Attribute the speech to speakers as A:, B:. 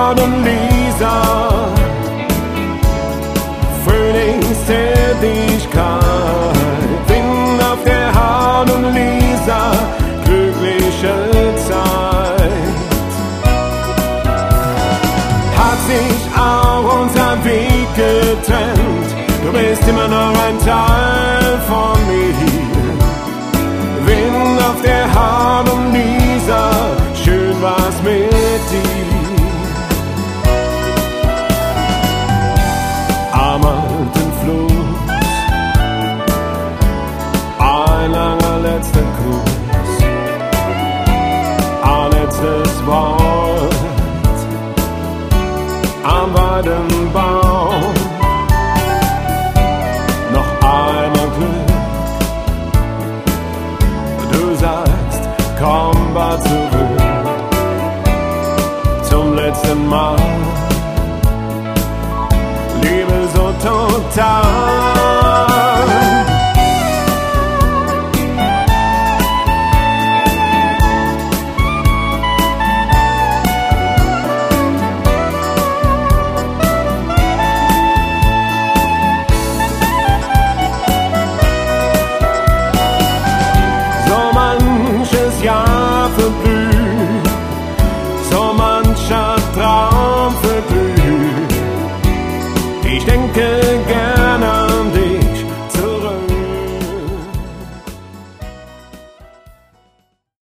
A: Hardt und Lisa, Frühlingstätigkeit, Wind auf der Hardt und Lisa, glückliche Zeit. Hat sich auch unser Weg getrennt, du bist immer noch ein Teil von mir. Wind auf der Hardt und Lisa, schön war's mit dir. Am alten Fluss, ein langer letzter Kuss, ein letztes Wort am Weidenbaum. Noch einmal Glück, du sagst, komm bald zurück zum letzten Mal. Liebe so total.